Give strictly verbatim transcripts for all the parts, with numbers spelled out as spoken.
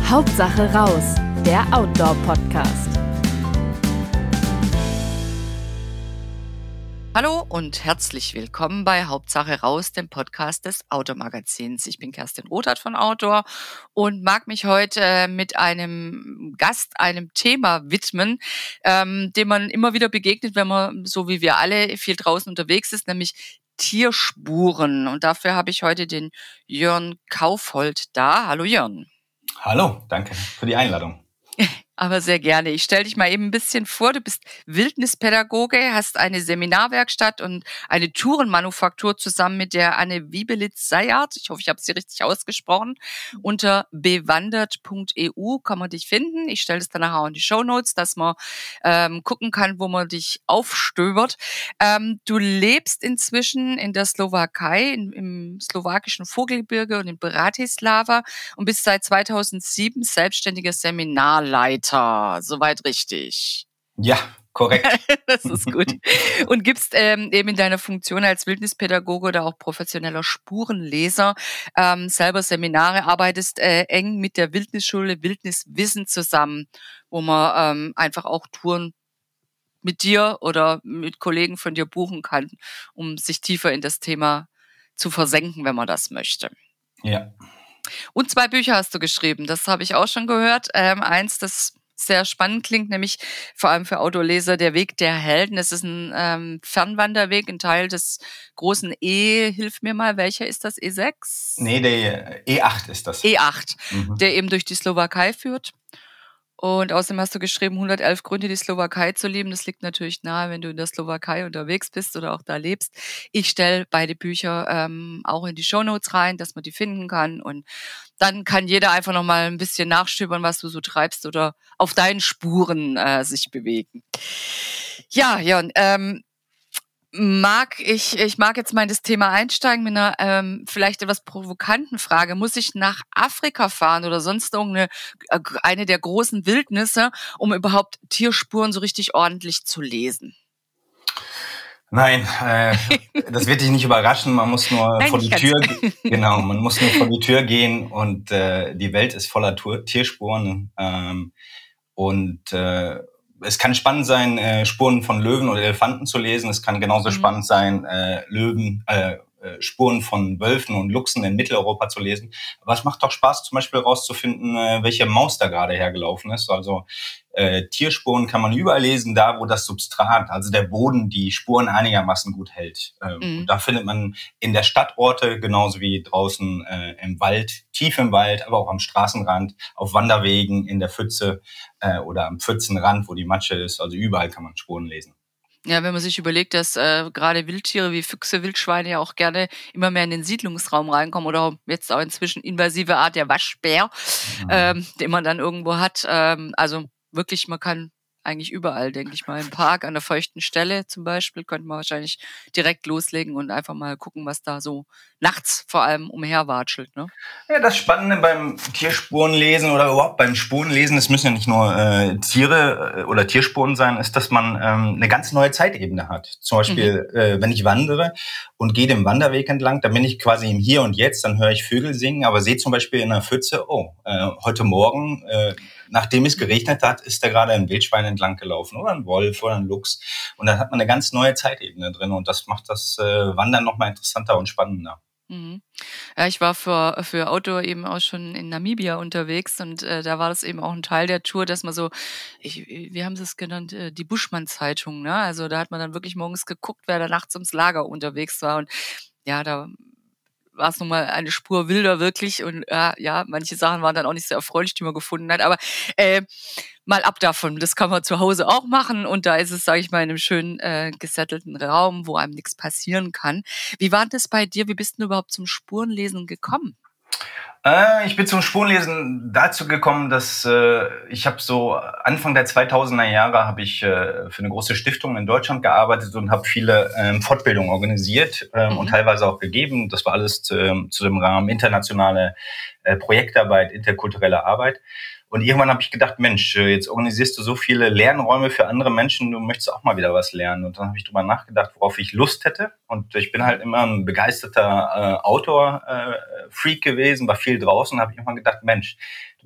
Hauptsache raus, der Outdoor-Podcast. Hallo und herzlich willkommen bei Hauptsache raus, dem Podcast des Outdoor-Magazins. Ich bin Kerstin Rothart von Outdoor und mag mich heute mit einem Gast, einem Thema widmen, ähm, dem man immer wieder begegnet, wenn man, so wie wir alle, viel draußen unterwegs ist, nämlich Tierspuren. Und dafür habe ich heute den Jörn Kaufhold da. Hallo Jörn. Hallo, danke für die Einladung. Aber sehr gerne. Ich stelle dich mal eben ein bisschen vor. Du bist Wildnispädagoge, hast eine Seminarwerkstatt und eine Tourenmanufaktur zusammen mit der Anne Wiebelitz-Seyart. Ich hoffe, ich habe sie richtig ausgesprochen. Unter bewandert punkt e u kann man dich finden. Ich stelle das dann nachher auch in die Shownotes, dass man ähm, gucken kann, wo man dich aufstöbert. Ähm, du lebst inzwischen in der Slowakei, in, im slowakischen Vogelgebirge und in Bratislava und bist seit zweitausendsieben selbstständiger Seminarleiter. Soweit richtig. Ja, korrekt. Das ist gut. Und gibst ähm, eben in deiner Funktion als Wildnispädagoge oder auch professioneller Spurenleser ähm, selber Seminare, arbeitest äh, eng mit der Wildnisschule Wildniswissen zusammen, wo man ähm, einfach auch Touren mit dir oder mit Kollegen von dir buchen kann, um sich tiefer in das Thema zu versenken, wenn man das möchte. Ja. Und zwei Bücher hast du geschrieben, das habe ich auch schon gehört. Ähm, eins, das sehr spannend klingt, nämlich vor allem für Autoleser, der Weg der Helden. Das ist ein ähm, Fernwanderweg, ein Teil des großen E, hilf mir mal, welcher ist das, E sechs? Nee, der E acht ist das. E acht, Mhm. der eben durch die Slowakei führt. Und außerdem hast du geschrieben, hundertelf Gründe, die Slowakei zu lieben. Das liegt natürlich nahe, wenn du in der Slowakei unterwegs bist oder auch da lebst. Ich stelle beide Bücher ähm, auch in die Shownotes rein, dass man die finden kann. Und dann kann jeder einfach nochmal ein bisschen nachstöbern, was du so treibst oder auf deinen Spuren äh, sich bewegen. Ja, Jörn, ähm, mag ich, ich mag jetzt mal in das Thema einsteigen mit einer ähm, vielleicht etwas provokanten Frage. Muss ich nach Afrika fahren oder sonst irgendeine äh, eine der großen Wildnisse, um überhaupt Tierspuren so richtig ordentlich zu lesen? Nein, äh, das wird dich nicht überraschen. Man muss nur Nein, vor die nicht Tür, ganz. genau, man muss nur vor die Tür gehen und äh, die Welt ist voller Tour- Tierspuren ähm, und äh, es kann spannend sein, äh, Spuren von Löwen oder Elefanten zu lesen. Es kann genauso Mhm. spannend sein, äh, Löwen, äh, äh, Spuren von Wölfen und Luchsen in Mitteleuropa zu lesen. Aber es macht doch Spaß, zum Beispiel rauszufinden, äh, welche Maus da gerade hergelaufen ist. Also äh, Tierspuren kann man überall lesen, da wo das Substrat, also der Boden, die Spuren einigermaßen gut hält. Ähm, Mhm. Und da findet man in der Stadtorte genauso wie draußen äh, im Wald, tief im Wald, aber auch am Straßenrand, auf Wanderwegen, in der Pfütze äh, oder am Pfützenrand, wo die Matsche ist. Also überall kann man Spuren lesen. Ja, wenn man sich überlegt, dass äh, gerade Wildtiere wie Füchse, Wildschweine ja auch gerne immer mehr in den Siedlungsraum reinkommen oder auch jetzt auch inzwischen invasive Art der Waschbär, Mhm. ähm, den man dann irgendwo hat. Ähm, also wirklich, man kann eigentlich überall, denke ich mal, im Park, an der feuchten Stelle zum Beispiel, könnte man wahrscheinlich direkt loslegen und einfach mal gucken, was da so nachts vor allem umherwatschelt, ne? Ja, das Spannende beim Tierspurenlesen oder überhaupt beim Spurenlesen, es müssen ja nicht nur äh, Tiere äh, oder Tierspuren sein, ist, dass man ähm, eine ganz neue Zeitebene hat. Zum Beispiel, mhm. äh, wenn ich wandere und gehe den Wanderweg entlang, dann bin ich quasi im Hier und Jetzt, dann höre ich Vögel singen, aber sehe zum Beispiel in einer Pfütze, oh, äh, heute Morgen, äh, nachdem es geregnet hat, ist da gerade ein Wildschwein entlang gelaufen oder ein Wolf oder ein Luchs. Und dann hat man eine ganz neue Zeitebene drin und das macht das äh, Wandern nochmal interessanter und spannender. Mhm. Ja, ich war für, für Outdoor eben auch schon in Namibia unterwegs und äh, da war das eben auch ein Teil der Tour, dass man so, ich, wie haben sie es genannt, äh, die Buschmann-Zeitung, ne? Also da hat man dann wirklich morgens geguckt, wer da nachts ums Lager unterwegs war und ja, da war es nun mal eine Spur wilder wirklich und äh, ja, manche Sachen waren dann auch nicht so erfreulich, die man gefunden hat, aber äh, mal ab davon, das kann man zu Hause auch machen und da ist es, sage ich mal, in einem schönen äh, gesettelten Raum, wo einem nichts passieren kann. Wie war das bei dir? Wie bist du überhaupt zum Spurenlesen gekommen? Äh, ich bin zum Spurenlesen dazu gekommen, dass äh, ich habe so Anfang der zweitausender Jahre habe ich äh, für eine große Stiftung in Deutschland gearbeitet und habe viele ähm, Fortbildungen organisiert ähm, Mhm. und teilweise auch gegeben. Das war alles zu, zu dem Rahmen internationale äh, Projektarbeit, interkulturelle Arbeit. Und irgendwann habe ich gedacht, Mensch, jetzt organisierst du so viele Lernräume für andere Menschen, du möchtest auch mal wieder was lernen. Und dann habe ich drüber nachgedacht, worauf ich Lust hätte. Und ich bin halt immer ein begeisterter äh, Outdoor-Freak gewesen, war viel draußen und habe irgendwann gedacht, Mensch, du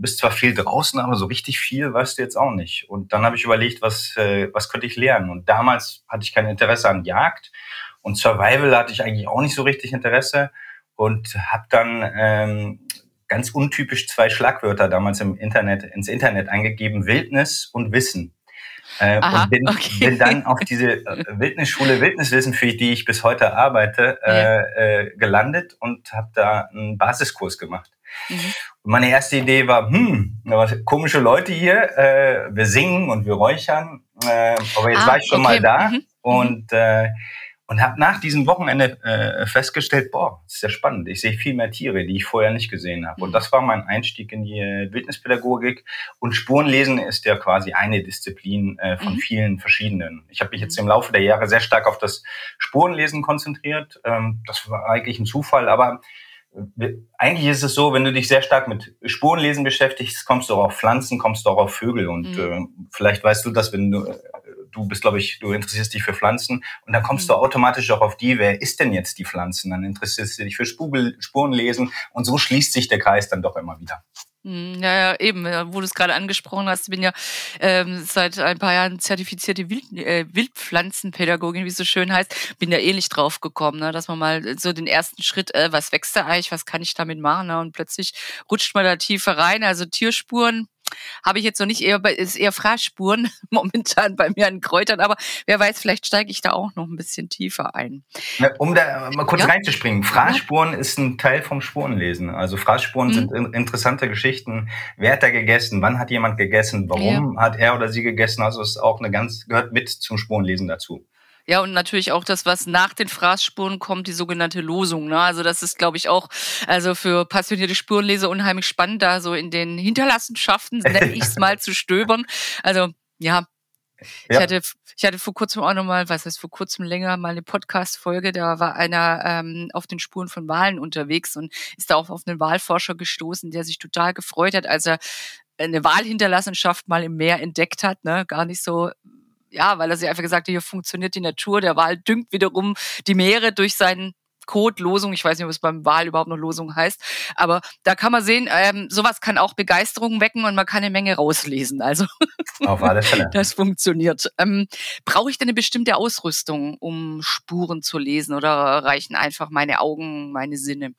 bist zwar viel draußen, aber so richtig viel weißt du jetzt auch nicht. Und dann habe ich überlegt, was, äh, was könnte ich lernen? Und damals hatte ich kein Interesse an Jagd und Survival hatte ich eigentlich auch nicht so richtig Interesse und habe dann ähm, ganz untypisch zwei Schlagwörter damals im Internet, ins Internet eingegeben, Wildnis und Wissen. Äh, Aha, und bin, okay. bin dann auf diese äh, Wildnisschule Wildniswissen, für die ich bis heute arbeite, äh, Ja. äh, gelandet und habe da einen Basiskurs gemacht. Mhm. Und meine erste Idee war, hm, was, komische Leute hier, äh, wir singen und wir räuchern, äh, aber jetzt Ah, war ich schon okay. mal da Mhm. Mhm. und äh, und habe nach diesem Wochenende äh, festgestellt, boah, das ist ja spannend. Ich sehe viel mehr Tiere, die ich vorher nicht gesehen habe. Mhm. Und das war mein Einstieg in die äh, Wildnispädagogik. Und Spurenlesen ist ja quasi eine Disziplin äh, von Mhm. vielen verschiedenen. Ich habe mich jetzt Mhm. im Laufe der Jahre sehr stark auf das Spurenlesen konzentriert. Ähm, das war eigentlich ein Zufall, aber äh, eigentlich ist es so, wenn du dich sehr stark mit Spurenlesen beschäftigst, kommst du auch auf Pflanzen, kommst du auch auf Vögel. Und Mhm. äh, vielleicht weißt du das, wenn du... Äh, Du bist, glaube ich, du interessierst dich für Pflanzen und dann kommst Mhm. du automatisch auch auf die, wer ist denn jetzt die Pflanzen? Dann interessierst du dich für Spugel, Spurenlesen und so schließt sich der Kreis dann doch immer wieder. Mhm, Ja, ja, eben, ja, wo du es gerade angesprochen hast, ich bin ja ähm, seit ein paar Jahren zertifizierte Wild, äh, Wildpflanzenpädagogin, wie es so schön heißt, bin ja ähnlich drauf gekommen, ne, dass man mal so den ersten Schritt, äh, was wächst da eigentlich, was kann ich damit machen, ne, und plötzlich rutscht man da tiefer rein, also Tierspuren habe ich jetzt noch nicht, eher bei, ist eher Fraßspuren momentan bei mir an Kräutern, aber wer weiß, vielleicht steige ich da auch noch ein bisschen tiefer ein. Ne, Um da mal kurz Ja? reinzuspringen. Fraßspuren ist ein Teil vom Spurenlesen. Also Fraßspuren Mhm. sind in, interessante Geschichten. Wer hat da gegessen? Wann hat jemand gegessen? Warum hat er oder sie gegessen? Also ist auch eine ganz, gehört mit zum Spurenlesen dazu. Ja, und natürlich auch das, was nach den Fraßspuren kommt, die sogenannte Losung. Ne? Also das ist, glaube ich, auch also für passionierte Spurenleser unheimlich spannend, da so in den Hinterlassenschaften, nenne ich es mal, zu stöbern. Also ja, ich Ja. hatte, ich hatte vor kurzem auch nochmal, was heißt vor kurzem länger, mal eine Podcast-Folge, da war einer ähm, auf den Spuren von Walen unterwegs und ist da auch auf einen Walforscher gestoßen, der sich total gefreut hat, als er eine Walhinterlassenschaft mal im Meer entdeckt hat, ne, gar nicht so, ja, weil er sich einfach gesagt hat, hier funktioniert die Natur, der Wal düngt wiederum die Meere durch seinen Kot, Losung, ich weiß nicht, ob es beim Wal überhaupt noch Losung heißt, aber da kann man sehen, ähm, sowas kann auch Begeisterung wecken und man kann eine Menge rauslesen, also Auf alle Fälle. das funktioniert. Ähm, brauche ich denn eine bestimmte Ausrüstung, um Spuren zu lesen oder reichen einfach meine Augen, meine Sinne?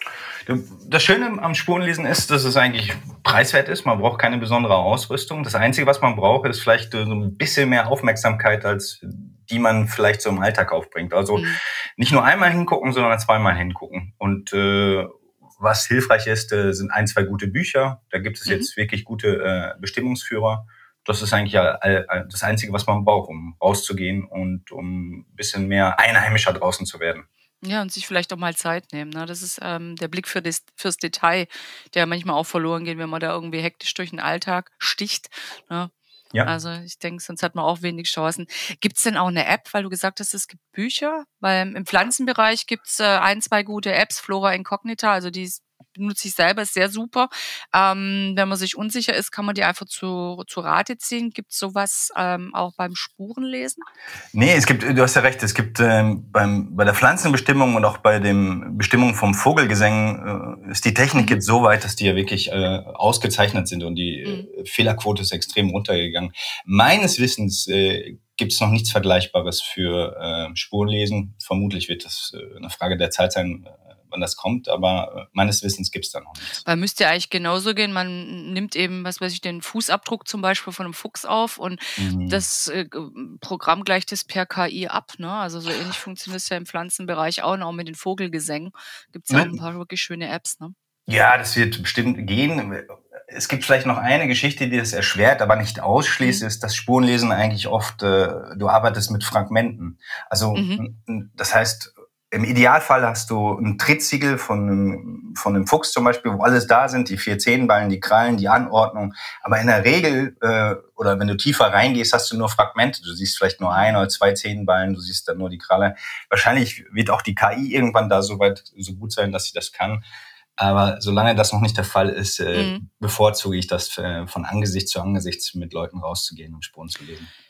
Das Schöne am Spurenlesen ist, dass es eigentlich preiswert ist. Man braucht keine besondere Ausrüstung. Das Einzige, was man braucht, ist vielleicht so ein bisschen mehr Aufmerksamkeit, als die man vielleicht so im Alltag aufbringt. Also Mhm. nicht nur einmal hingucken, sondern zweimal hingucken. Und äh, was hilfreich ist, äh, sind ein, zwei gute Bücher. Da gibt es Mhm. jetzt wirklich gute äh, Bestimmungsführer. Das ist eigentlich ja all- all- das Einzige, was man braucht, um rauszugehen und um ein bisschen mehr Einheimischer draußen zu werden. Ja, und sich vielleicht auch mal Zeit nehmen. Ne? Das ist ähm, der Blick für das, fürs Detail, der manchmal auch verloren geht, wenn man da irgendwie hektisch durch den Alltag sticht. Ne? Ja. Also ich denke, sonst hat man auch wenig Chancen. Gibt es denn auch eine App, weil du gesagt hast, es gibt Bücher? Weil im Pflanzenbereich gibt es äh, ein, zwei gute Apps, Flora Incognita, also die ist- benutze ich selber, ist sehr super. Ähm, wenn man sich unsicher ist, kann man die einfach zu, zu Rate ziehen. Gibt es sowas ähm, auch beim Spurenlesen? Nee, es gibt, du hast ja recht, es gibt ähm, beim, bei der Pflanzenbestimmung und auch bei den Bestimmungen vom Vogelgesang äh, ist die Technik Mhm. jetzt so weit, dass die ja wirklich äh, ausgezeichnet sind und die Mhm. äh, Fehlerquote ist extrem runtergegangen. Meines Wissens äh, gibt es noch nichts Vergleichbares für äh, Spurenlesen. Vermutlich wird das äh, eine Frage der Zeit sein, äh, wann das kommt, aber äh, meines Wissens gibt es da noch nichts. Weil müsste ja eigentlich genauso gehen. Man nimmt eben, was weiß ich, den Fußabdruck zum Beispiel von einem Fuchs auf und Mhm. das äh, Programm gleicht das per K I ab. Ne? Also so ähnlich funktioniert es ja im Pflanzenbereich auch und auch mit den Vogelgesängen. Gibt es ja auch ein paar wirklich schöne Apps. Ne? Ja, das wird bestimmt gehen. Es gibt vielleicht noch eine Geschichte, die das erschwert, aber nicht ausschließt, Mhm. ist, dass Spurenlesen eigentlich oft, äh, du arbeitest mit Fragmenten. Also Mhm. n- das heißt, im Idealfall hast du ein Trittsiegel von einem, von einem Fuchs zum Beispiel, wo alles da sind, die vier Zehenballen, die Krallen, die Anordnung. Aber in der Regel, äh, oder wenn du tiefer reingehst, hast du nur Fragmente. Du siehst vielleicht nur ein oder zwei Zehenballen, du siehst dann nur die Kralle. Wahrscheinlich wird auch die K I irgendwann da so weit, so gut sein, dass sie das kann. Aber solange das noch nicht der Fall ist, äh, Mhm. bevorzuge ich das, äh, von Angesicht zu Angesicht mit Leuten rauszugehen und Spuren zu lesen.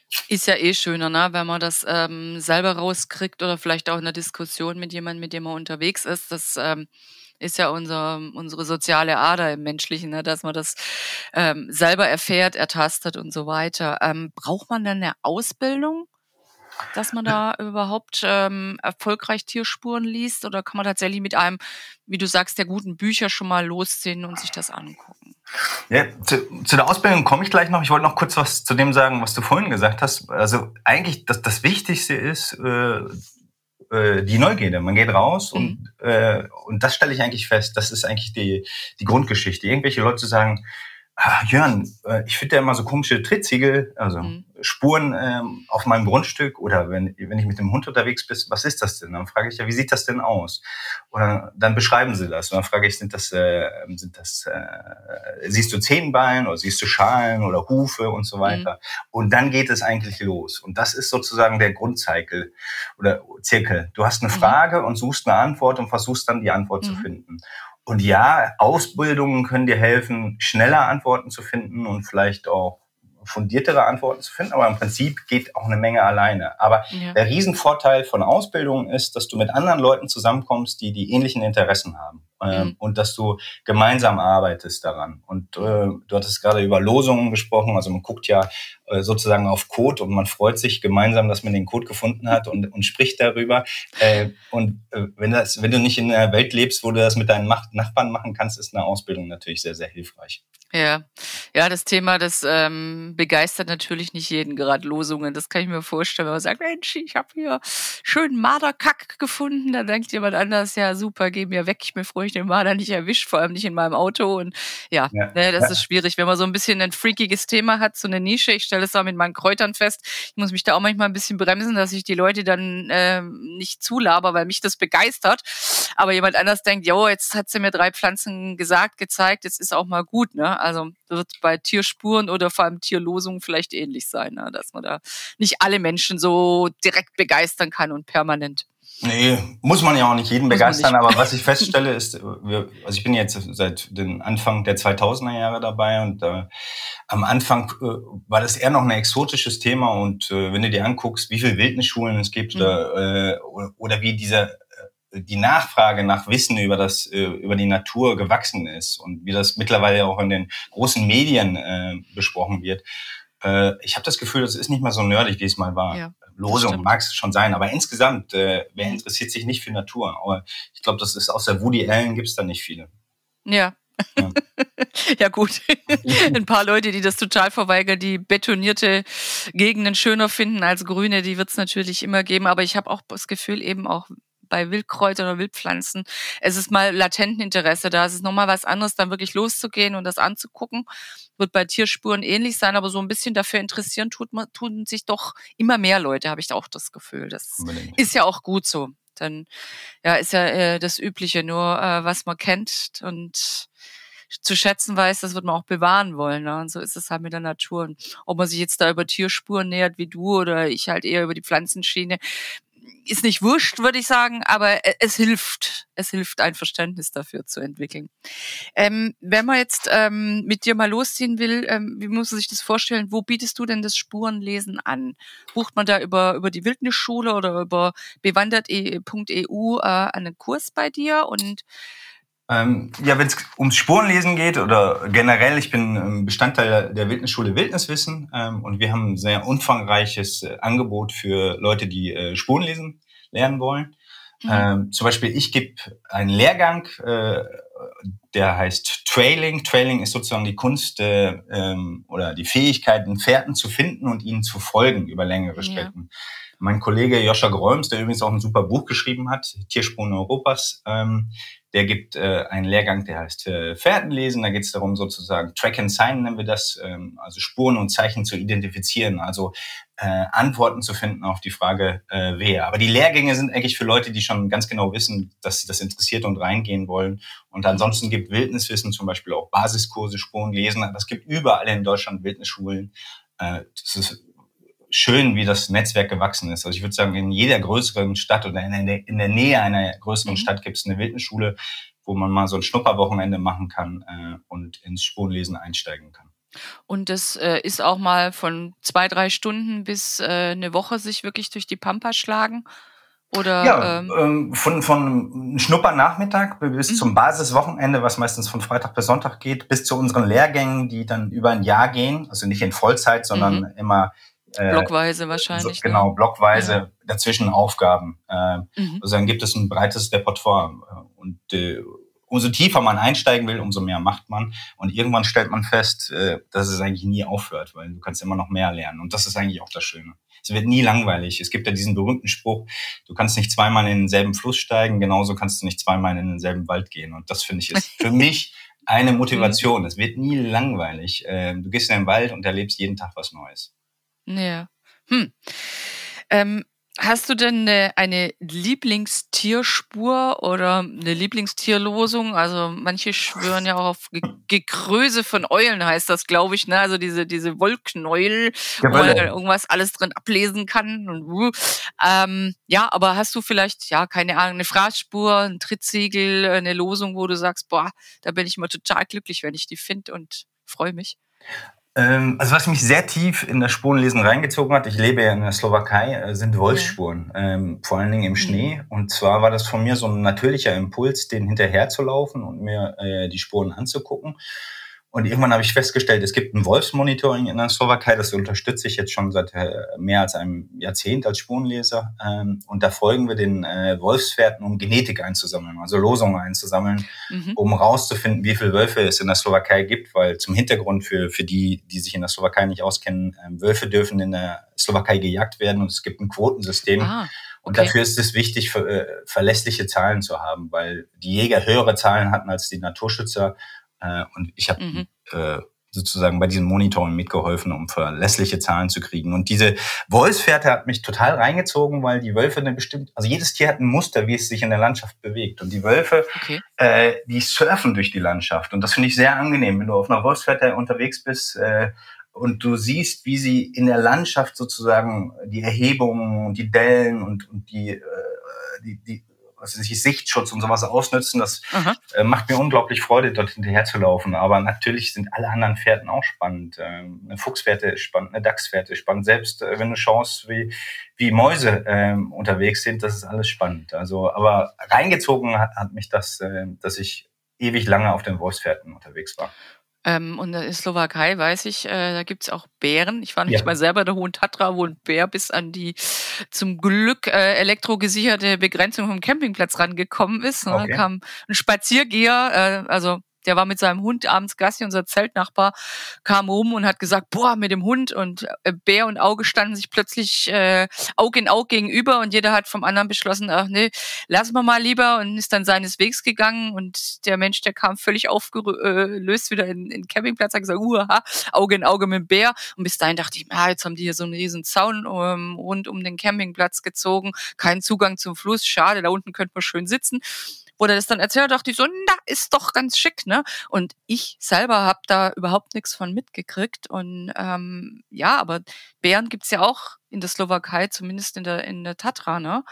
Ist ja eh schöner, ne, wenn man das ähm, selber rauskriegt oder vielleicht auch in der Diskussion mit jemandem, mit dem man unterwegs ist. Das ähm, ist ja unser, unsere soziale Ader im Menschlichen, ne, dass man das ähm, selber erfährt, ertastet und so weiter. Ähm, braucht man dann eine Ausbildung, dass man da überhaupt ähm, erfolgreich Tierspuren liest? Oder kann man tatsächlich mit einem, wie du sagst, der guten Bücher schon mal losziehen und sich das angucken? Ja, zu, zu der Ausbildung komme ich gleich noch. Ich wollte noch kurz was zu dem sagen, was du vorhin gesagt hast. Also eigentlich das, das Wichtigste ist äh, äh, die Neugierde. Man geht raus und, mhm. äh, und das stelle ich eigentlich fest. Das ist eigentlich die, die Grundgeschichte. Irgendwelche Leute sagen, ah, Jörn, äh, ich finde ja immer so komische Trittsiegel, also mhm. Spuren ähm, auf meinem Grundstück oder wenn, wenn ich mit dem Hund unterwegs bin, was ist das denn? Dann frage ich ja, wie sieht das denn aus? Oder dann beschreiben sie das. Und dann frage ich, sind das, äh, sind das äh, siehst du Zehenbein oder siehst du Schalen oder Hufe und so weiter. Mhm. Und dann geht es eigentlich los. Und das ist sozusagen der Grundzirkel oder Zirkel. Du hast eine Frage mhm. und suchst eine Antwort und versuchst dann die Antwort mhm. zu finden. Und ja, Ausbildungen können dir helfen, schneller Antworten zu finden und vielleicht auch fundiertere Antworten zu finden. Aber im Prinzip geht auch eine Menge alleine. Aber ja. der Riesenvorteil von Ausbildungen ist, dass du mit anderen Leuten zusammenkommst, die die ähnlichen Interessen haben. Ähm, mhm. Und dass du gemeinsam arbeitest daran. Und äh, du hattest gerade über Losungen gesprochen. Also man guckt ja äh, sozusagen auf Code und man freut sich gemeinsam, dass man den Code gefunden hat und, und spricht darüber. Äh, und äh, wenn, das, wenn du nicht in einer Welt lebst, wo du das mit deinen Mach- Nachbarn machen kannst, ist eine Ausbildung natürlich sehr, sehr hilfreich. Ja, ja, das Thema, das ähm, begeistert natürlich nicht jeden, gerade Losungen. Das kann ich mir vorstellen, wenn man sagt, Mensch, ich habe hier schön Marderkack gefunden. Dann denkt jemand anders, ja super, geh mir weg, ich bin froh, ich den Marder nicht erwischt, vor allem nicht in meinem Auto. Und ja, ja. Ne, das ja. ist schwierig, wenn man so ein bisschen ein freakiges Thema hat, so eine Nische. Ich stelle es auch mit meinen Kräutern fest. Ich muss mich da auch manchmal ein bisschen bremsen, dass ich die Leute dann ähm, nicht zulaber, weil mich das begeistert. Aber jemand anders denkt, jo, jetzt hat sie mir drei Pflanzen gesagt, gezeigt, jetzt ist auch mal gut, ne? Also wird bei Tierspuren oder vor allem Tierlosungen vielleicht ähnlich sein, ne? Dass man da nicht alle Menschen so direkt begeistern kann und permanent. Nee, muss man ja auch nicht jeden muss begeistern, nicht. Aber was ich feststelle ist, wir, also ich bin jetzt seit den Anfang der zweitausender Jahre dabei und äh, am Anfang äh, war das eher noch ein exotisches Thema und äh, wenn du dir anguckst, wie viele Wildnisschulen es gibt mhm. oder, äh, oder, oder wie dieser die Nachfrage nach Wissen über das über die Natur gewachsen ist und wie das mittlerweile auch in den großen Medien äh, besprochen wird. Äh, ich habe das Gefühl, das ist nicht mehr so nerdig, wie es mal war. Ja, Losung mag es schon sein, aber insgesamt, äh, wer interessiert sich nicht für Natur? Aber ich glaube, das ist außer Woody Allen gibt's da nicht viele. Ja. Ja, ja gut. Ein paar Leute, die das total verweigern, die betonierte Gegenden schöner finden als grüne, die wird's natürlich immer geben. Aber ich habe auch das Gefühl, eben auch bei Wildkräutern oder Wildpflanzen, es ist mal latenten Interesse da. Es ist nochmal was anderes, dann wirklich loszugehen und das anzugucken. Wird bei Tierspuren ähnlich sein, aber so ein bisschen dafür interessieren tut man, tun sich doch immer mehr Leute, habe ich auch das Gefühl. Das Unbedingt. Ist ja auch gut so. Dann ja, ist ja äh, das Übliche, nur äh, was man kennt und zu schätzen weiß, das wird man auch bewahren wollen. Ne? Und so ist es halt mit der Natur. Und ob man sich jetzt da über Tierspuren nähert wie du oder ich halt eher über die Pflanzenschiene, ist nicht wurscht, würde ich sagen, aber es hilft. Es hilft, ein Verständnis dafür zu entwickeln. Ähm, wenn man jetzt ähm, mit dir mal losziehen will, ähm, wie muss man sich das vorstellen? Wo bietest du denn das Spurenlesen an? Bucht man da über über die Wildnisschule oder über bewandert punkt e u äh, einen Kurs bei dir? Und Ähm, ja, wenn es ums Spurenlesen geht oder generell, ich bin Bestandteil der Wildnisschule Wildniswissen ähm, und wir haben ein sehr umfangreiches äh, Angebot für Leute, die äh, Spurenlesen lernen wollen. Mhm. Ähm, zum Beispiel, ich gebe einen Lehrgang, äh, der heißt Trailing. Trailing ist sozusagen die Kunst äh, ähm, oder die Fähigkeit, Fährten zu finden und ihnen zu folgen über längere Strecken. Ja. Mein Kollege Joscha Grolms, der übrigens auch ein super Buch geschrieben hat, Tierspuren Europas, ähm, der gibt äh, einen Lehrgang, der heißt äh, Fährtenlesen. Da geht es darum, sozusagen Track and Sign nennen wir das, ähm, also Spuren und Zeichen zu identifizieren, also äh, Antworten zu finden auf die Frage, äh, wer. Aber die Lehrgänge sind eigentlich für Leute, die schon ganz genau wissen, dass sie das interessiert und reingehen wollen. Und ansonsten gibt Wildniswissen zum Beispiel auch Basiskurse, Spurenlesen. Aber es gibt überall in Deutschland Wildnisschulen. Äh, das ist schön, wie das Netzwerk gewachsen ist. Also ich würde sagen, in jeder größeren Stadt oder in der, in der Nähe einer größeren mhm. Stadt gibt es eine Wildnisschule, wo man mal so ein Schnupperwochenende machen kann äh, und ins Spurenlesen einsteigen kann. Und das äh, ist auch mal von zwei, drei Stunden bis äh, eine Woche sich wirklich durch die Pampa schlagen? Oder Ja, ähm, ähm, von, von Schnuppernachmittag bis mhm, zum Basiswochenende, was meistens von Freitag bis Sonntag geht, bis zu unseren Lehrgängen, die dann über ein Jahr gehen, also nicht in Vollzeit, mhm. sondern immer äh, Blockweise so, wahrscheinlich, ne? genau Ja. blockweise dazwischen Aufgaben. Äh, Mhm. also dann gibt es ein breites Repertoire. Und äh, umso tiefer man einsteigen will, umso mehr macht man. Und irgendwann stellt man fest, äh, dass es eigentlich nie aufhört, weil du kannst immer noch mehr lernen. Und das ist eigentlich auch das Schöne. Es wird nie langweilig. Es gibt ja diesen berühmten Spruch, du kannst nicht zweimal in denselben Fluss steigen, genauso kannst du nicht zweimal in denselben Wald gehen. Und das, finde ich, ist für mich eine Mhm. Motivation. Es wird nie langweilig. Äh, du gehst in den Wald und erlebst jeden Tag was Neues. Ja. Hm. Ähm, hast du denn 'ne eine Lieblingstierspur oder eine Lieblingstierlosung? Also, manche schwören ja auch auf Ge Gekröse von Eulen, heißt das, glaube ich, ne? Also, diese diese Wollknäuel, wo man dann Gewölle. irgendwas alles drin ablesen kann und wuh. Ähm, ja, aber hast du vielleicht, ja, keine Ahnung, eine Fraßspur, ein Trittsiegel, äh, 'ne Losung, wo du sagst: „Boah, da bin ich immer total glücklich, wenn ich die finde und freue mich?“ Ähm, also was mich sehr tief in das Spurenlesen reingezogen hat, ich lebe ja in der Slowakei, äh, sind Ja. Wolfsspuren, ähm, vor allen Dingen im Mhm. Schnee. Und zwar war das von mir so ein natürlicher Impuls, denen hinterher zu laufen und mir äh, die Spuren anzugucken. Und irgendwann habe ich festgestellt, es gibt ein Wolfsmonitoring in der Slowakei, das unterstütze ich jetzt schon seit äh, mehr als einem Jahrzehnt als Spurenleser. Ähm, und da folgen wir den äh, Wolfsfährten, um Genetik einzusammeln, also Losungen einzusammeln, Mhm. um rauszufinden, wie viele Wölfe es in der Slowakei gibt, weil zum Hintergrund für, für die, die sich in der Slowakei nicht auskennen, ähm, Wölfe dürfen in der Slowakei gejagt werden und es gibt ein Quotensystem. Ah, Und okay. dafür ist es wichtig, ver, äh, verlässliche Zahlen zu haben, weil die Jäger höhere Zahlen hatten als die Naturschützer. Äh, und ich habe Mhm. äh, sozusagen bei diesem Monitoring mitgeholfen, um verlässliche Zahlen zu kriegen. Und diese Wolfsfährte hat mich total reingezogen, weil die Wölfe eine bestimmte, also jedes Tier hat ein Muster, wie es sich in der Landschaft bewegt. Und die Wölfe, Okay. äh, die surfen durch die Landschaft. Und das finde ich sehr angenehm, wenn du auf einer Wolfsfährte unterwegs bist äh, und du siehst, wie sie in der Landschaft sozusagen die Erhebungen und die Dellen und, und die, äh, die, die was weiß ich, Sichtschutz und sowas ausnützen. Das Aha. äh, macht mir unglaublich Freude, dort hinterher zu laufen. Aber natürlich sind alle anderen Fährten auch spannend. Ähm, eine Fuchsfährte ist spannend, eine Dachsfährte ist spannend. Selbst äh, wenn du schaust, wie, wie Mäuse ähm, unterwegs sind, das ist alles spannend. Also, aber reingezogen hat, hat mich das, äh, dass ich ewig lange auf den Wolfsfährten unterwegs war. Ähm, und in der Slowakei weiß ich, äh, da gibt's auch Bären. Ich war nämlich Ja, mal selber in der Hohen Tatra, wo ein Bär bis an die zum Glück äh, elektrogesicherte Begrenzung vom Campingplatz rangekommen ist. Ne? Da okay. kam ein Spaziergeher, äh, also der war mit seinem Hund abends Gassi, unser Zeltnachbar, kam rum und hat gesagt, boah, mit dem Hund und äh, Bär und Auge standen sich plötzlich äh, Aug in Aug gegenüber und jeder hat vom anderen beschlossen, ach nee, lassen wir mal lieber und ist dann seines Wegs gegangen und der Mensch, der kam völlig aufgelöst wieder in, in den Campingplatz, hat gesagt, uha, Auge in Auge mit dem Bär und bis dahin dachte ich, ah, jetzt haben die hier so einen riesen Zaun um, rund um den Campingplatz gezogen, kein Zugang zum Fluss, schade, da unten könnte man schön sitzen. Wo der das dann erzählt, dachte ich so, na, ist doch ganz schick, ne? Und ich selber habe da überhaupt nichts von mitgekriegt. Und ähm, ja, aber Bären gibt's ja auch in der Slowakei, zumindest in der, in der Tatra, ne?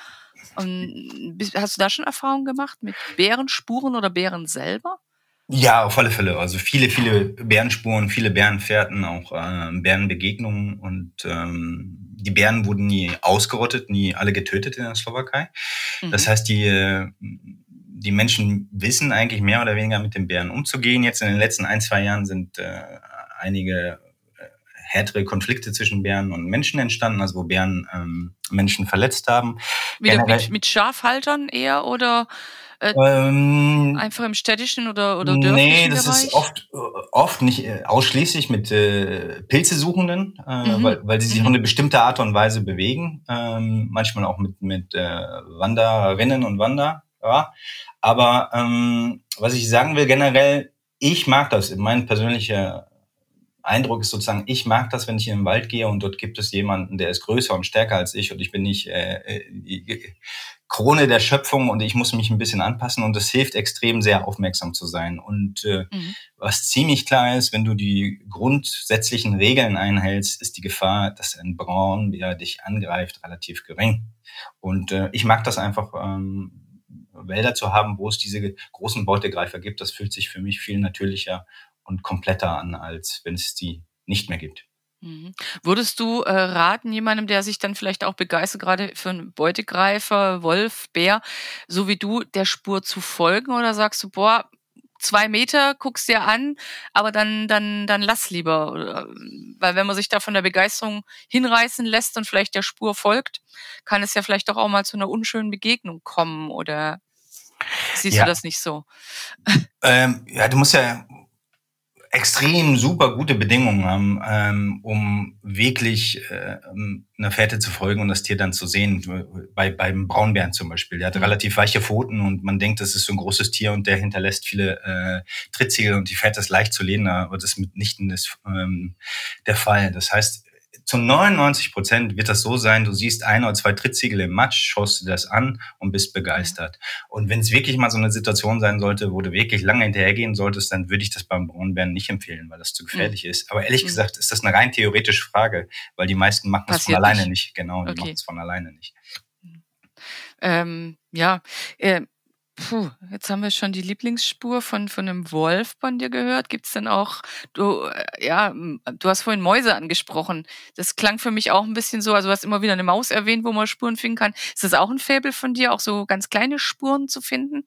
Und bist- hast du da schon Erfahrungen gemacht mit Bärenspuren oder Bären selber? Ja, auf alle Fälle. Also viele, viele Bärenspuren, viele Bärenfährten, auch äh, Bärenbegegnungen und ähm, die Bären wurden nie ausgerottet, nie alle getötet in der Slowakei. Das Mhm. heißt, die, äh, die Menschen wissen eigentlich mehr oder weniger mit den Bären umzugehen. Jetzt in den letzten ein, zwei Jahren sind äh, einige äh, härtere Konflikte zwischen Bären und Menschen entstanden, also wo Bären ähm, Menschen verletzt haben. Wieder mit, Generell, mit Schafhaltern eher oder äh, ähm, einfach im städtischen oder, oder nee, dörflichen das ist Bereich? oft, äh, oft nicht äh, ausschließlich mit äh, Pilzesuchenden, äh, Mhm. weil, weil sie sich auf Mhm. eine bestimmte Art und Weise bewegen. Ähm, manchmal auch mit, mit äh, Wandererinnen und Wanderer. Ja. Aber ähm, was ich sagen will generell, ich mag das. Mein persönlicher Eindruck ist sozusagen, ich mag das, wenn ich in den Wald gehe und dort gibt es jemanden, der ist größer und stärker als ich und ich bin nicht äh, die Krone der Schöpfung und ich muss mich ein bisschen anpassen und es hilft extrem sehr aufmerksam zu sein. Und äh, Mhm. was ziemlich klar ist, wenn du die grundsätzlichen Regeln einhältst, ist die Gefahr, dass ein Braunbär dich angreift, relativ gering. Und äh, ich mag das einfach, ähm, Wälder zu haben, wo es diese großen Beutegreifer gibt. Das fühlt sich für mich viel natürlicher und kompletter an, als wenn es die nicht mehr gibt. Mhm. Würdest du äh, raten, jemandem, der sich dann vielleicht auch begeistert, gerade für einen Beutegreifer, Wolf, Bär, so wie du, der Spur zu folgen? Oder sagst du, boah, zwei Meter, guckst dir an, aber dann, dann, dann lass lieber. Oder, weil wenn man sich da von der Begeisterung hinreißen lässt und vielleicht der Spur folgt, kann es ja vielleicht doch auch mal zu einer unschönen Begegnung kommen. Oder siehst Ja. du das nicht so? Ähm, ja, du musst ja extrem super gute Bedingungen haben, ähm, um wirklich äh, einer Fährte zu folgen und das Tier dann zu sehen. Bei beim Braunbären zum Beispiel, der hat Mhm. relativ weiche Pfoten und man denkt, das ist so ein großes Tier und der hinterlässt viele äh, Trittsiegel und die Fährte ist leicht zu lesen, aber das ist mitnichten das, ähm, der Fall. Das heißt, zu neunundneunzig Prozent wird das so sein, du siehst ein oder zwei Trittsiegel im Matsch, schaust dir das an und bist begeistert. Und wenn es wirklich mal so eine Situation sein sollte, wo du wirklich lange hinterhergehen solltest, dann würde ich das beim Braunbären nicht empfehlen, weil das zu gefährlich mhm. ist. Aber ehrlich mhm. gesagt ist das eine rein theoretische Frage, weil die meisten machen das von alleine nicht. nicht. Genau, die okay. machen es von alleine nicht. Ähm, ja, äh, puh, jetzt haben wir schon die Lieblingsspur von, von einem Wolf von dir gehört. Gibt es denn auch, du, äh, ja, du hast vorhin Mäuse angesprochen. Das klang für mich auch ein bisschen so, also du hast immer wieder eine Maus erwähnt, wo man Spuren finden kann. Ist das auch ein Faible von dir, auch so ganz kleine Spuren zu finden?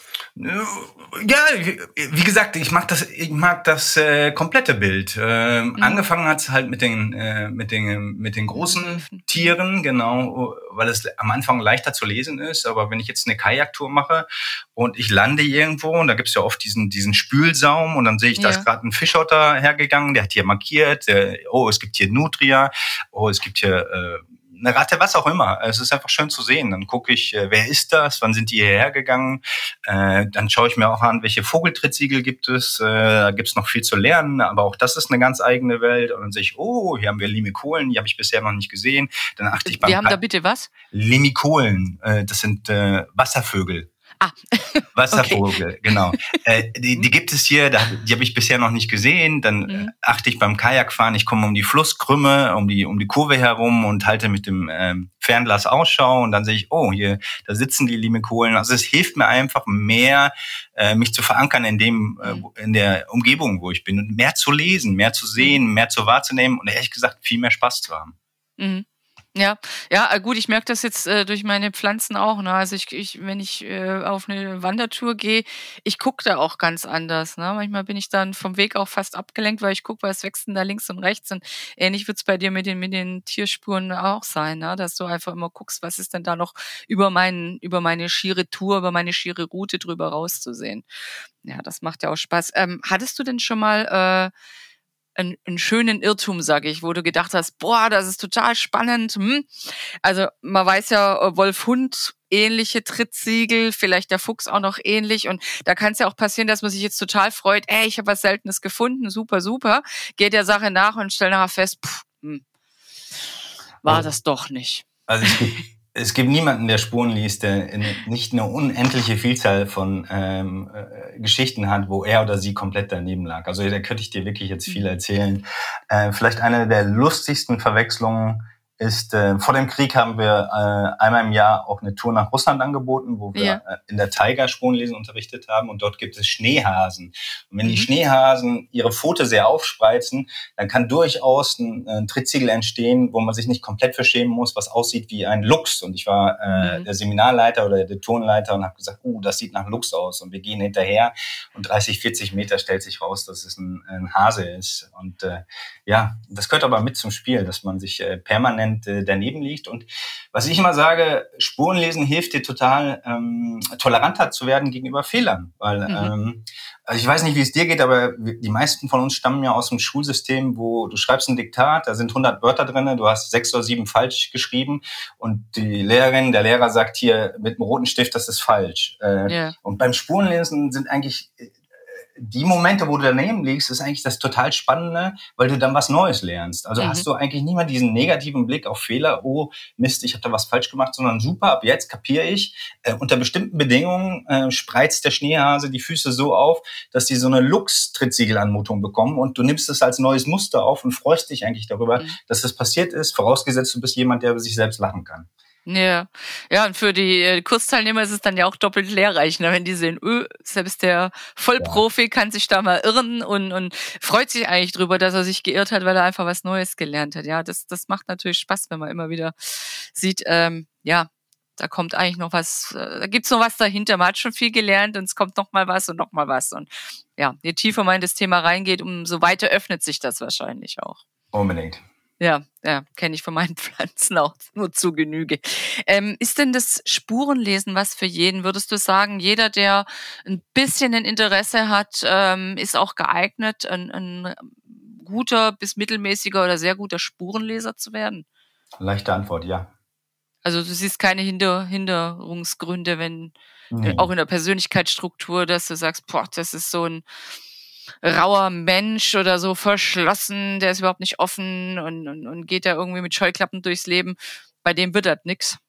Ja, wie gesagt, ich mag das, ich mag das äh, komplette Bild. Ähm, mhm. Angefangen hat's halt mit den, äh, mit den, mit den großen mhm. Tieren, genau, weil es am Anfang leichter zu lesen ist. Aber wenn ich jetzt eine Kajaktour mache und ich lande irgendwo und da gibt's ja oft diesen, diesen Spülsaum und dann sehe ich, ja. da ist gerade ein Fischotter hergegangen, der hat hier markiert, äh, oh, es gibt hier Nutria, oh, es gibt hier äh, eine Ratte, was auch immer. Es ist einfach schön zu sehen. Dann gucke ich, äh, wer ist das? Wann sind die hierher gegangen? Äh, dann schaue ich mir auch an, welche Vogeltrittsiegel gibt es. Äh, da gibt es noch viel zu lernen, aber auch das ist eine ganz eigene Welt. Und dann sehe ich, oh, hier haben wir Limikolen, die habe ich bisher noch nicht gesehen. Dann achte ich beim Wir haben da bitte was? Limikolen, äh, das sind äh, Wasservögel. Ah, Wasservogel, okay. genau. Äh, die, die gibt es hier, da, die habe ich bisher noch nicht gesehen. Dann mhm. achte ich beim Kajakfahren, ich komme um die Flusskrümme, um die um die Kurve herum und halte mit dem ähm, Fernglas Ausschau und dann sehe ich, oh, hier, da sitzen die Limikolen. Also es hilft mir einfach mehr, äh, mich zu verankern in dem, äh, in der Umgebung, wo ich bin und mehr zu lesen, mehr zu sehen, mehr zu wahrzunehmen und ehrlich gesagt viel mehr Spaß zu haben. Mhm. Ja, ja, gut, ich merke das jetzt äh, durch meine Pflanzen auch. Ne? Also ich, ich, wenn ich äh, auf eine Wandertour gehe, ich gucke da auch ganz anders. Ne? Manchmal bin ich dann vom Weg auch fast abgelenkt, weil ich gucke, was wächst denn da links und rechts. Und ähnlich wird es bei dir mit den, mit den Tierspuren auch sein, ne? Dass du einfach immer guckst, was ist denn da noch über, meinen, über meine schiere Tour, über meine schiere Route drüber rauszusehen. Ja, das macht ja auch Spaß. Ähm, hattest du denn schon mal... Äh, Einen, einen schönen Irrtum, sage ich, wo du gedacht hast, boah, das ist total spannend. Hm? Also man weiß ja, Wolf-Hund, ähnliche Trittsiegel, vielleicht der Fuchs auch noch ähnlich und da kann es ja auch passieren, dass man sich jetzt total freut, ey, ich habe was Seltenes gefunden, super, super, geht der Sache nach und stellt nachher fest, pff, hm, war also, das doch nicht. Also es gibt Es gibt niemanden, der Spuren liest, der nicht eine unendliche Vielzahl von ähm, äh, Geschichten hat, wo er oder sie komplett daneben lag. Also da könnte ich dir wirklich jetzt viel erzählen. Äh, vielleicht eine der lustigsten Verwechslungen ist, äh, vor dem Krieg haben wir äh, einmal im Jahr auch eine Tour nach Russland angeboten, wo wir ja. äh, in der Taiga Spurenlesen unterrichtet haben und dort gibt es Schneehasen. Und wenn mhm. die Schneehasen ihre Pfote sehr aufspreizen, dann kann durchaus ein, ein Trittsiegel entstehen, wo man sich nicht komplett verschämen muss, was aussieht wie ein Luchs. Und ich war äh, mhm. der Seminarleiter oder der Turnleiter und habe gesagt, uh, das sieht nach Luchs aus. Und wir gehen hinterher und dreißig, vierzig Meter stellt sich raus, dass es ein, ein Hase ist. Und äh, ja, das gehört aber mit zum Spiel, dass man sich äh, permanent daneben liegt. Und was ich immer sage, Spurenlesen hilft dir total, ähm, toleranter zu werden gegenüber Fehlern. Weil, mhm. ähm, also ich weiß nicht, wie es dir geht, aber die meisten von uns stammen ja aus dem Schulsystem, wo du schreibst ein Diktat, da sind hundert Wörter drin, du hast sechs oder sieben falsch geschrieben und die Lehrerin, der Lehrer sagt hier mit einem roten Stift, das ist falsch. Äh, yeah. Und beim Spurenlesen sind eigentlich die Momente, wo du daneben liegst, ist eigentlich das total Spannende, weil du dann was Neues lernst. Also mhm. hast du eigentlich nie mal diesen negativen Blick auf Fehler, oh Mist, ich habe da was falsch gemacht, sondern super, ab jetzt kapiere ich, äh, unter bestimmten Bedingungen äh, spreizt der Schneehase die Füße so auf, dass die so eine Luchs-Trittsiegelanmutung bekommen und du nimmst es als neues Muster auf und freust dich eigentlich darüber, mhm. dass das passiert ist, vorausgesetzt du bist jemand, der über sich selbst lachen kann. Ja, ja, und für die äh, Kursteilnehmer ist es dann ja auch doppelt lehrreich, ne? Wenn die sehen, öh, selbst der Vollprofi ja. kann sich da mal irren und, und freut sich eigentlich drüber, dass er sich geirrt hat, weil er einfach was Neues gelernt hat. Ja, das, das macht natürlich Spaß, wenn man immer wieder sieht, ähm, ja, da kommt eigentlich noch was, äh, da gibt's noch was dahinter. Man hat schon viel gelernt und es kommt noch mal was und noch mal was. Und ja, je tiefer man in das Thema reingeht, umso weiter öffnet sich das wahrscheinlich auch. Unbedingt. Ja, ja, kenne ich von meinen Pflanzen auch nur zu Genüge. Ähm, ist denn das Spurenlesen was für jeden? Würdest du sagen, jeder, der ein bisschen ein Interesse hat, ähm, ist auch geeignet, ein, ein guter bis mittelmäßiger oder sehr guter Spurenleser zu werden? Leichte Antwort, ja. Also du siehst keine Hinder- Hinderungsgründe, wenn Nee. auch in der Persönlichkeitsstruktur, dass du sagst, boah, das ist so ein rauer Mensch oder so verschlossen, der ist überhaupt nicht offen und, und, und geht da irgendwie mit Scheuklappen durchs Leben. Bei dem wird das nix.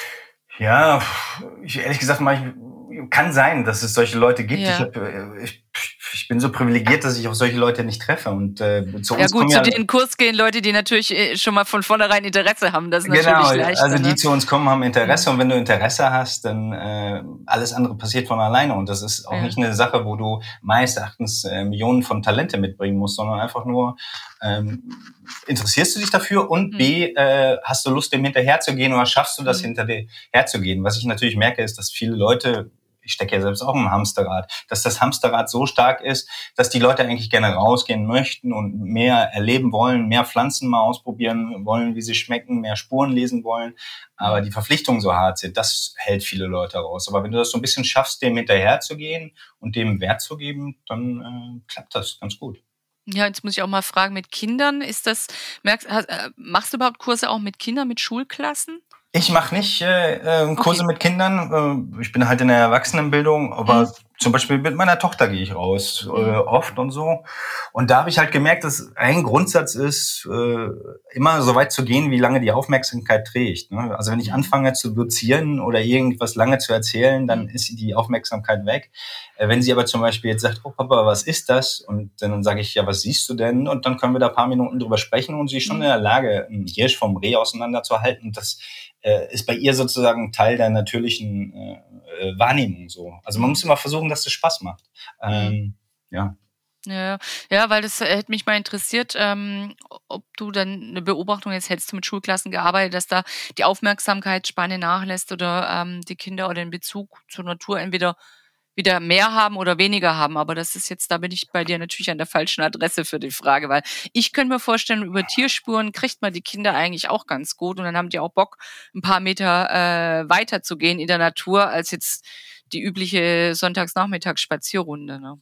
Ja, ich, ehrlich gesagt, manchmal kann sein, dass es solche Leute gibt. Ja. Ich, hab, ich, ich bin so privilegiert, dass ich auf solche Leute nicht treffe. Und äh, zu uns Ja gut, kommen zu ja, den Kurs gehen Leute, die natürlich äh, schon mal von vornherein Interesse haben. Das ist genau, natürlich leichter. also die ne? zu uns kommen, haben Interesse. Und wenn du Interesse hast, dann äh, alles andere passiert von alleine. Und das ist auch Ja. nicht eine Sache, wo du meines Erachtens äh, Millionen von Talente mitbringen musst, sondern einfach nur ähm, interessierst du dich dafür und Mhm. B, äh, hast du Lust, dem hinterherzugehen oder schaffst du das, Mhm. hinterherzugehen? Was ich natürlich merke, ist, dass viele Leute, ich stecke ja selbst auch im Hamsterrad, dass das Hamsterrad so stark ist, dass die Leute eigentlich gerne rausgehen möchten und mehr erleben wollen, mehr Pflanzen mal ausprobieren wollen, wie sie schmecken, mehr Spuren lesen wollen, aber die Verpflichtungen so hart sind, das hält viele Leute raus. Aber wenn du das so ein bisschen schaffst, dem hinterherzugehen und dem Wert zu geben, dann äh, klappt das ganz gut. Ja, jetzt muss ich auch mal fragen, mit Kindern, ist das, merkst, hast, äh, machst du überhaupt Kurse auch mit Kindern, mit Schulklassen? Ich mache nicht äh, äh, Kurse Okay. mit Kindern. Äh, ich bin halt in der Erwachsenenbildung, aber Mhm. zum Beispiel mit meiner Tochter gehe ich raus, äh, Mhm. oft und so. Und da habe ich halt gemerkt, dass ein Grundsatz ist, äh, immer so weit zu gehen, wie lange die Aufmerksamkeit trägt. Ne? Also wenn ich Mhm. anfange zu dozieren oder irgendwas lange zu erzählen, dann Mhm. ist die Aufmerksamkeit weg. Äh, wenn sie aber zum Beispiel jetzt sagt, oh Papa, was ist das? Und dann sage ich, ja, was siehst du denn? Und dann können wir da ein paar Minuten drüber sprechen und sie ist schon Mhm. in der Lage, einen Hirsch vom Reh auseinanderzuhalten. Und das äh, ist bei ihr sozusagen Teil der natürlichen äh, Wahrnehmung so. Also man Mhm. muss immer versuchen, dass es Spaß macht. Ähm, ja. Ja, ja, weil das äh, hätte mich mal interessiert, ähm, ob du dann eine Beobachtung jetzt hättest du mit Schulklassen gearbeitet, dass da die Aufmerksamkeitsspanne nachlässt oder ähm, die Kinder oder den Bezug zur Natur entweder wieder mehr haben oder weniger haben. Aber das ist jetzt, da bin ich bei dir natürlich an der falschen Adresse für die Frage, weil ich könnte mir vorstellen, über Tierspuren kriegt man die Kinder eigentlich auch ganz gut und dann haben die auch Bock, ein paar Meter äh, weiter zu gehen in der Natur, als jetzt die übliche Sonntagsnachmittagsspazierrunde. Ne?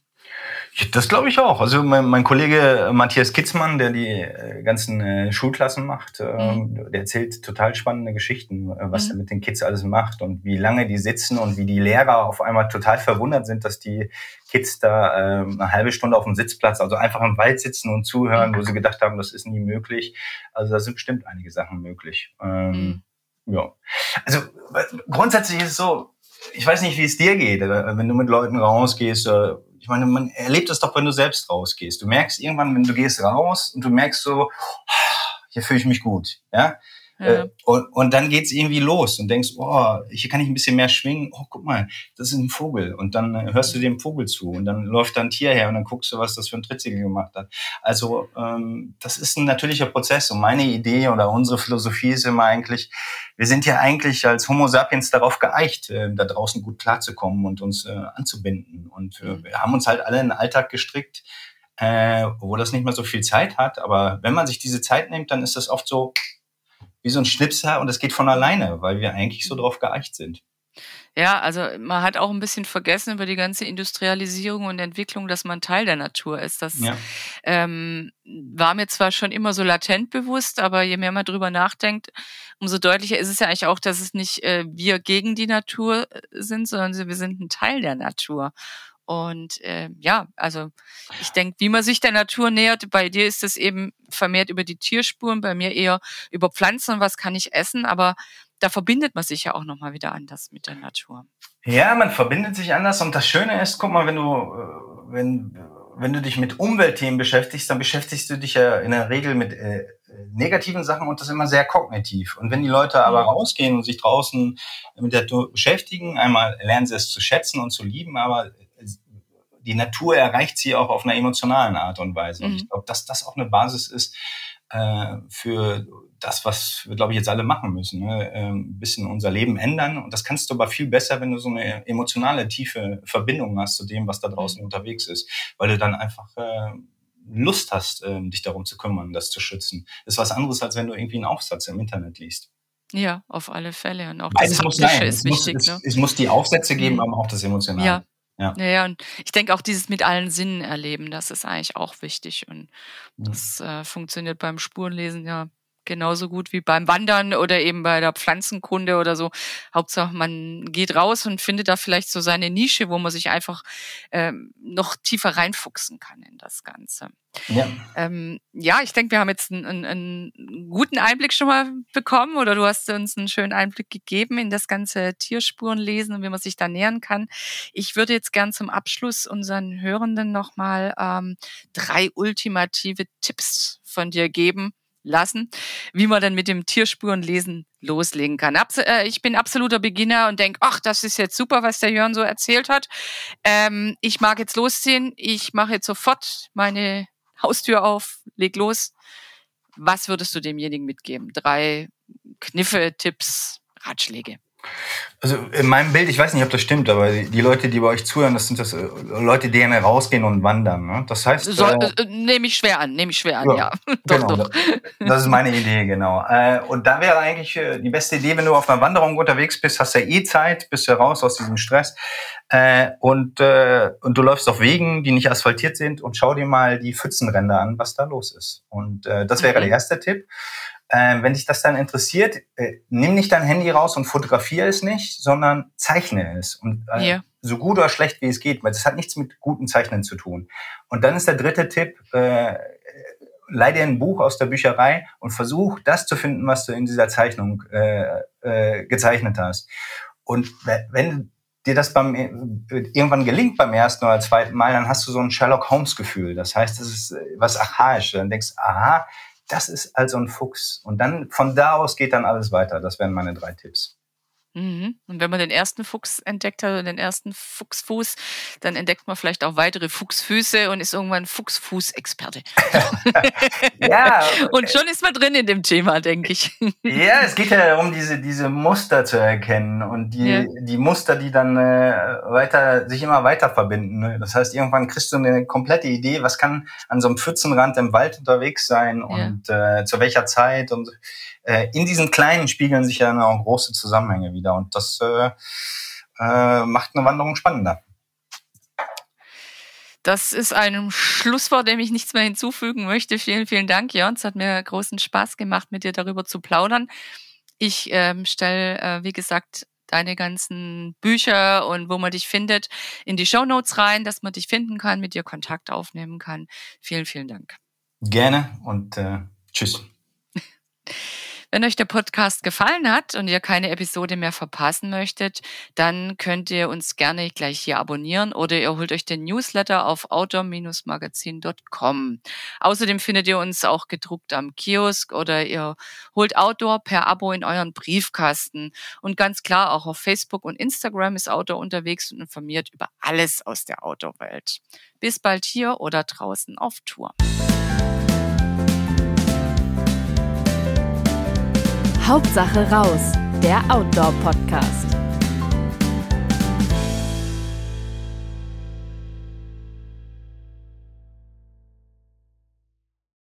Das glaube ich auch. Also mein, mein Kollege Matthias Kitzmann, der die äh, ganzen äh, Schulklassen macht, ähm, Mhm. der erzählt total spannende Geschichten, äh, was Mhm. er mit den Kids alles macht und wie lange die sitzen und wie die Lehrer auf einmal total verwundert sind, dass die Kids da ähm, eine halbe Stunde auf dem Sitzplatz, also einfach im Wald sitzen und zuhören, wo sie gedacht haben, das ist nie möglich. Also da sind bestimmt einige Sachen möglich. Ähm, Mhm. ja. Also grundsätzlich ist es so, ich weiß nicht, wie es dir geht, wenn du mit Leuten rausgehst. äh, Ich meine, man erlebt es doch, wenn du selbst rausgehst. Du merkst irgendwann, wenn du gehst raus und du merkst so, hier fühle ich mich gut, ja. Ja. Und, und dann geht's irgendwie los und denkst, oh, hier kann ich ein bisschen mehr schwingen. Oh, guck mal, das ist ein Vogel. Und dann hörst du dem Vogel zu und dann läuft da ein Tier her und dann guckst du, was das für ein Tritzigel gemacht hat. Also ähm, das ist ein natürlicher Prozess und meine Idee oder unsere Philosophie ist immer eigentlich, wir sind ja eigentlich als Homo sapiens darauf geeicht, äh, da draußen gut klarzukommen und uns äh, anzubinden. Und äh, wir haben uns halt alle einen Alltag gestrickt, äh, wo das nicht mehr so viel Zeit hat. Aber wenn man sich diese Zeit nimmt, dann ist das oft so wie so ein Schnipser und es geht von alleine, weil wir eigentlich so drauf geeicht sind. Ja, also man hat auch ein bisschen vergessen über die ganze Industrialisierung und Entwicklung, dass man Teil der Natur ist. Das Ja. ähm, war mir zwar schon immer so latent bewusst, aber je mehr man drüber nachdenkt, umso deutlicher ist es ja eigentlich auch, dass es nicht äh, wir gegen die Natur äh, sind, sondern wir sind ein Teil der Natur. Und äh, ja, also ich denke, wie man sich der Natur nähert, bei dir ist es eben vermehrt über die Tierspuren, bei mir eher über Pflanzen, was kann ich essen, aber da verbindet man sich ja auch nochmal wieder anders mit der Natur. Ja, man verbindet sich anders und das Schöne ist, guck mal, wenn du, äh, wenn, wenn du dich mit Umweltthemen beschäftigst, dann beschäftigst du dich ja in der Regel mit äh, negativen Sachen und das immer sehr kognitiv. Und wenn die Leute aber rausgehen und sich draußen mit der Natur beschäftigen, einmal lernen sie es zu schätzen und zu lieben, aber die Natur erreicht sie auch auf einer emotionalen Art und Weise. Und ich glaube, dass das auch eine Basis ist äh, für das, was wir, glaube ich, jetzt alle machen müssen. Ne? Äh, ein bisschen unser Leben ändern. Und das kannst du aber viel besser, wenn du so eine emotionale, tiefe Verbindung hast zu dem, was da draußen mhm. unterwegs ist. Weil du dann einfach äh, Lust hast, äh, dich darum zu kümmern, das zu schützen. Das ist was anderes, als wenn du irgendwie einen Aufsatz im Internet liest. Ja, auf alle Fälle. Und auch Beides das muss sein. ist es wichtig. Muss, ne? es, es muss die Aufsätze geben, mhm. aber auch das Emotionale. Ja. Ja. Ja, und ich denke auch dieses mit allen Sinnen erleben, das ist eigentlich auch wichtig und das äh, funktioniert beim Spurenlesen ja genauso gut wie beim Wandern oder eben bei der Pflanzenkunde oder so. Hauptsache, man geht raus und findet da vielleicht so seine Nische, wo man sich einfach ähm, noch tiefer reinfuchsen kann in das Ganze. Ja, ähm, ja ich denke, wir haben jetzt einen, einen, einen guten Einblick schon mal bekommen oder du hast uns einen schönen Einblick gegeben in das ganze Tierspurenlesen und wie man sich da nähern kann. Ich würde jetzt gern zum Abschluss unseren Hörenden nochmal ähm, drei ultimative Tipps von dir geben lassen, wie man dann mit dem Tierspurenlesen loslegen kann. Abs- äh, ich bin absoluter Beginner und denke, ach, das ist jetzt super, was der Jörn so erzählt hat. Ähm, ich mag jetzt losziehen. Ich mache jetzt sofort meine Haustür auf, leg los. Was würdest du demjenigen mitgeben? Drei Kniffe, Tipps, Ratschläge. Also in meinem Bild, ich weiß nicht, ob das stimmt, aber die Leute, die bei euch zuhören, das sind das äh, Leute, die gerne rausgehen und wandern. Ne? Das heißt, so, äh, äh, nehme ich schwer an, nehme ich schwer an, ja, ja. genau, doch, doch. Das ist meine Idee, genau. Äh, und da wäre eigentlich äh, die beste Idee, wenn du auf einer Wanderung unterwegs bist, hast ja eh Zeit, bist ja raus aus diesem Stress äh, und äh, und du läufst auf Wegen, die nicht asphaltiert sind und schau dir mal die Pfützenränder an, was da los ist. Und äh, das wäre mhm. der erste Tipp. Äh, wenn dich das dann interessiert, äh, nimm nicht dein Handy raus und fotografiere es nicht, sondern zeichne es. Und äh, yeah. so gut oder schlecht wie es geht, weil das hat nichts mit gutem Zeichnen zu tun. Und dann ist der dritte Tipp, äh, leih dir ein Buch aus der Bücherei und versuch, das zu finden, was du in dieser Zeichnung äh, äh, gezeichnet hast. Und wenn dir das beim irgendwann gelingt beim ersten oder zweiten Mal, dann hast du so ein Sherlock-Holmes-Gefühl. Das heißt, das ist was Archaisches. Dann denkst du, aha, das ist also ein Fuchs. Und dann von da aus geht dann alles weiter. Das wären meine drei Tipps. Mhm. Und wenn man den ersten Fuchs entdeckt hat, den ersten Fuchsfuß, dann entdeckt man vielleicht auch weitere Fuchsfüße und ist irgendwann Fuchsfußexperte. Ja. Und schon ist man drin in dem Thema, denke ich. Ja, es geht ja darum, diese, diese Muster zu erkennen und die, ja. die Muster, die dann äh, weiter, sich immer weiter verbinden. Ne? Das heißt, irgendwann kriegst du eine komplette Idee, was kann an so einem Pfützenrand im Wald unterwegs sein und ja. äh, zu welcher Zeit und äh, in diesen kleinen spiegeln sich ja dann auch große Zusammenhänge wieder und das äh, äh, macht eine Wanderung spannender. Das ist ein Schlusswort, dem ich nichts mehr hinzufügen möchte. Vielen, vielen Dank, Jörn. Es hat mir großen Spaß gemacht, mit dir darüber zu plaudern. Ich ähm, stelle, äh, wie gesagt, deine ganzen Bücher und wo man dich findet, in die Shownotes rein, dass man dich finden kann, mit dir Kontakt aufnehmen kann. Vielen, vielen Dank. Gerne und äh, tschüss. Wenn euch der Podcast gefallen hat und ihr keine Episode mehr verpassen möchtet, dann könnt ihr uns gerne gleich hier abonnieren oder ihr holt euch den Newsletter auf outdoor Bindestrich magazin Punkt com. Außerdem findet ihr uns auch gedruckt am Kiosk oder ihr holt Outdoor per Abo in euren Briefkasten. Und ganz klar, auch auf Facebook und Instagram ist Outdoor unterwegs und informiert über alles aus der Outdoor-Welt. Bis bald hier oder draußen auf Tour. Hauptsache raus, der Outdoor-Podcast.